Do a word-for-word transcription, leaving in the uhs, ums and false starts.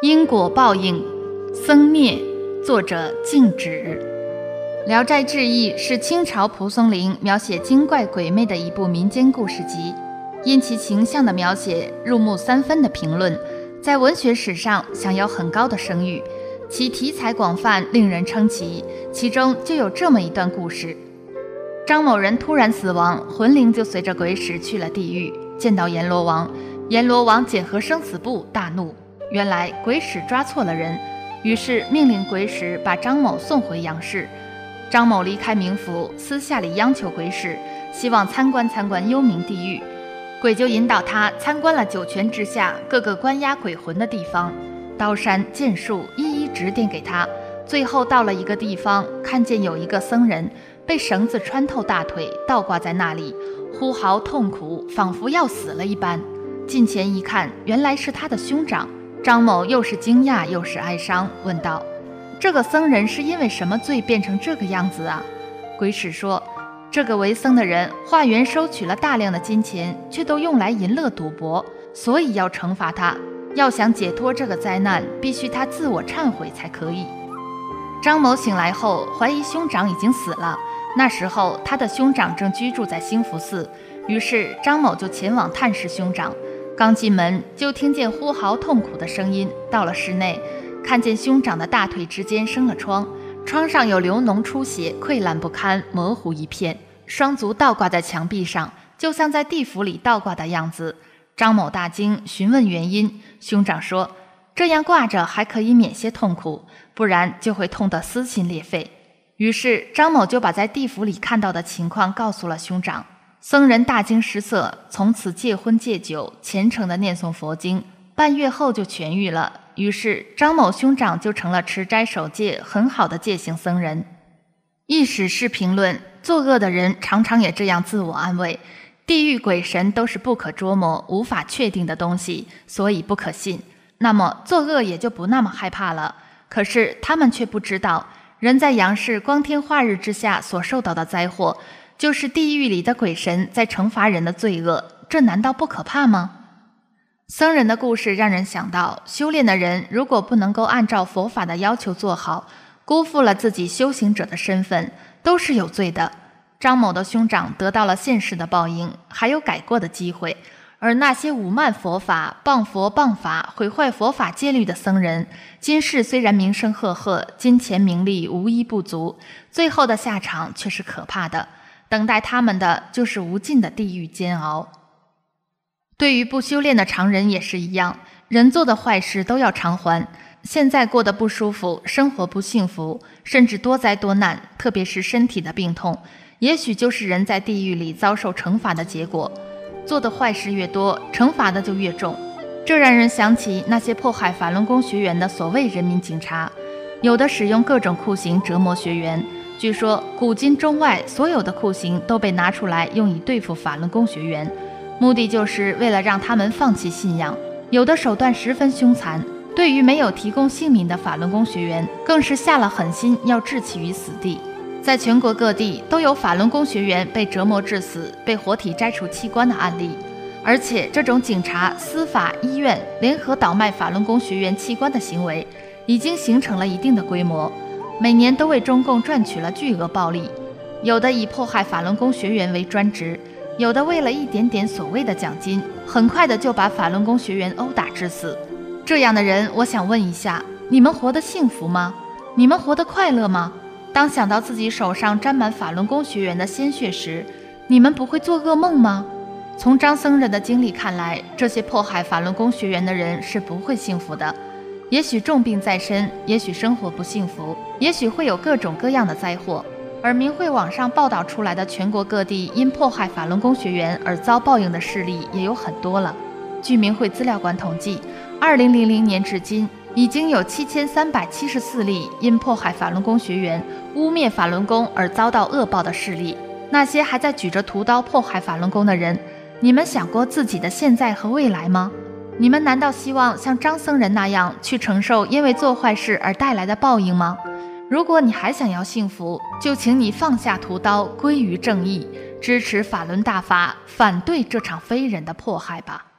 因果报应，僧灭，作者静止。《聊斋志异》是清朝蒲松龄描写精怪鬼魅的一部民间故事集，因其形象的描写，入木三分的评论，在文学史上享有很高的声誉。其题材广泛，令人称奇，其中就有这么一段故事：张某人突然死亡，魂灵就随着鬼使去了地狱，见到阎罗王，阎罗王检核生死簿，大怒，原来鬼使抓错了人，于是命令鬼使把张某送回阳世。张某离开冥府，私下里央求鬼使，希望参观参观幽冥地狱。鬼就引导他参观了九泉之下各个关押鬼魂的地方，刀山剑树一一指点给他。最后到了一个地方，看见有一个僧人被绳子穿透大腿，倒挂在那里，呼嚎痛苦，仿佛要死了一般。近前一看，原来是他的兄长。张某又是惊讶又是哀伤，问道：这个僧人是因为什么罪变成这个样子啊？鬼使说，这个为僧的人化缘收取了大量的金钱，却都用来淫乐赌博，所以要惩罚他。要想解脱这个灾难，必须他自我忏悔才可以。张某醒来后，怀疑兄长已经死了。那时候他的兄长正居住在兴福寺，于是张某就前往探视兄长。刚进门就听见呼嚎痛苦的声音，到了室内，看见兄长的大腿之间生了疮，疮上有流脓出血，溃烂不堪，模糊一片，双足倒挂在墙壁上，就像在地府里倒挂的样子。张某大惊，询问原因，兄长说，这样挂着还可以免些痛苦，不然就会痛得撕心裂肺。于是张某就把在地府里看到的情况告诉了兄长。僧人大惊失色，从此戒荤戒酒，虔诚地念诵佛经，半月后就痊愈了。于是张某兄长就成了持斋守戒很好的戒行僧人。一史是评论，作恶的人常常也这样自我安慰，地狱鬼神都是不可捉摸无法确定的东西，所以不可信，那么作恶也就不那么害怕了。可是他们却不知道，人在阳世光天化日之下所受到的灾祸，就是地狱里的鬼神在惩罚人的罪恶，这难道不可怕吗？僧人的故事让人想到，修炼的人如果不能够按照佛法的要求做好，辜负了自己修行者的身份，都是有罪的。张某的兄长得到了现世的报应，还有改过的机会，而那些侮慢佛法、谤佛谤法、毁坏佛法戒律的僧人，今世虽然名声赫赫，金钱名利无一不足，最后的下场却是可怕的，等待他们的就是无尽的地狱煎熬。对于不修炼的常人也是一样，人做的坏事都要偿还。现在过得不舒服，生活不幸福，甚至多灾多难，特别是身体的病痛，也许就是人在地狱里遭受惩罚的结果。做的坏事越多，惩罚的就越重。这让人想起那些迫害法轮功学员的所谓人民警察，有的使用各种酷刑折磨学员，据说古今中外所有的酷刑都被拿出来用以对付法轮功学员，目的就是为了让他们放弃信仰。有的手段十分凶残，对于没有提供姓名的法轮功学员，更是下了狠心要置其于死地。在全国各地都有法轮功学员被折磨致死、被活体摘除器官的案例，而且这种警察、司法、医院联合倒卖法轮功学员器官的行为，已经形成了一定的规模，每年都为中共赚取了巨额暴利。有的以迫害法轮功学员为专职，有的为了一点点所谓的奖金，很快的就把法轮功学员殴打致死。这样的人，我想问一下，你们活得幸福吗？你们活得快乐吗？当想到自己手上沾满法轮功学员的鲜血时，你们不会做噩梦吗？从张僧人的经历看来，这些迫害法轮功学员的人是不会幸福的。也许重病在身，也许生活不幸福，也许会有各种各样的灾祸。而明慧网上报道出来的全国各地因迫害法轮功学员而遭报应的事例也有很多了。据明慧资料馆统计，二零零零年至今，已经有七千三百七十四例因迫害法轮功学员、污蔑法轮功而遭到恶报的事例。那些还在举着屠刀迫害法轮功的人，你们想过自己的现在和未来吗？你们难道希望像张僧人那样去承受因为做坏事而带来的报应吗？如果你还想要幸福，就请你放下屠刀，归于正义，支持法轮大法，反对这场非人的迫害吧。